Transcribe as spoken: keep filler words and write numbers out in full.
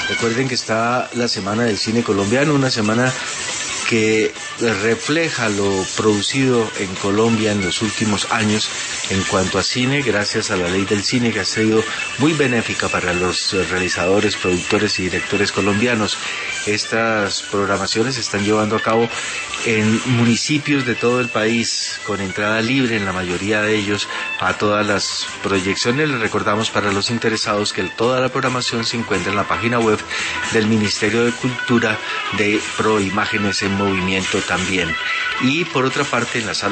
Recuerden que está la Semana del Cine Colombiano, una semana que refleja lo producido en Colombia en los últimos años en cuanto a cine, gracias a la ley del cine, que ha sido muy benéfica para los realizadores, productores y directores colombianos. Estas programaciones se están llevando a cabo en municipios de todo el país, con entrada libre en la mayoría de ellos a todas las proyecciones. Les recordamos para los interesados que toda la programación se encuentra en la página web del Ministerio de Cultura, de Proimágenes en Movimiento también. Y por otra parte, en la sala